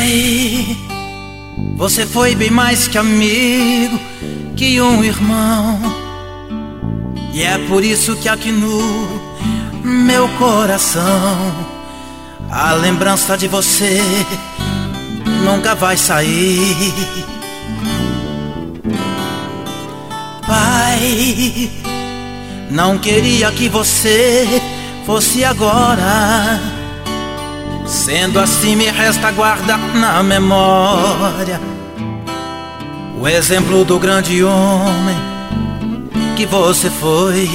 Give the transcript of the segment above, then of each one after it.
Pai, você foi bem mais que amigo, que um irmão. E é por isso que aqui no meu coração a lembrança de você nunca vai sair. Pai, não queria que você fosse agora. Sendo assim, me resta guardar na memória o exemplo do grande homem que você foi.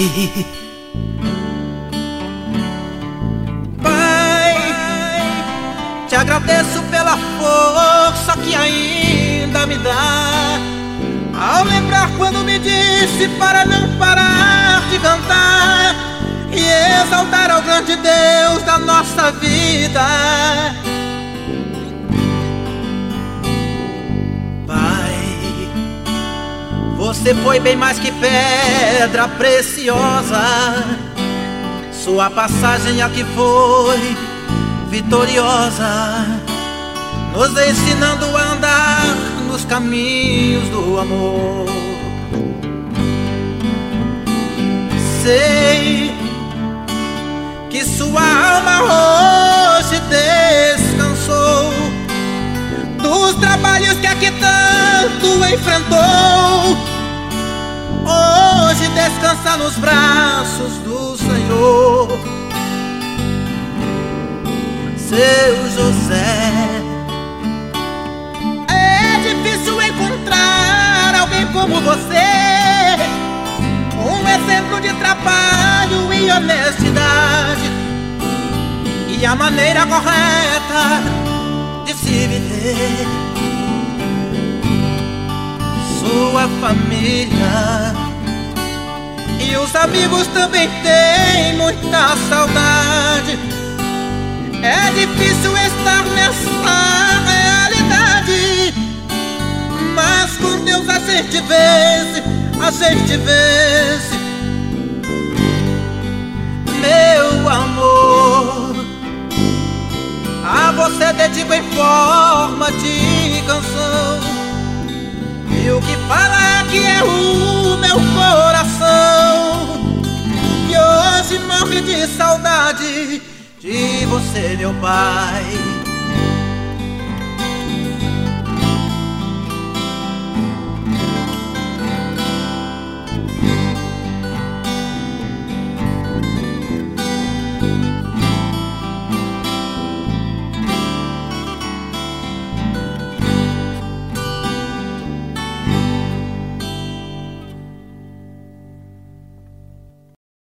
Pai, te agradeço pela força que ainda me dá ao lembrar quando me disse para não parar de cantar e exaltar ao grande Deus da nossa vida. Pai, você foi bem mais que pedra preciosa. Sua passagem aqui foi vitoriosa, nos ensinando a andar nos caminhos do amor. Sei que sua alma hoje descansou dos trabalhos que aqui tanto enfrentou. Hoje descansa nos braços do Senhor. Seu José, é difícil encontrar alguém como você, um exemplo de trabalho e honestidade, e a maneira correta de se viver. Sua família e os amigos também têm muita saudade. É difícil estar nessa realidade, mas com Deus a gente vence, a gente vence. Meu amor, a você dedico em forma de canção, e o que fala aqui é o meu coração, que hoje morre de saudade de você, meu pai.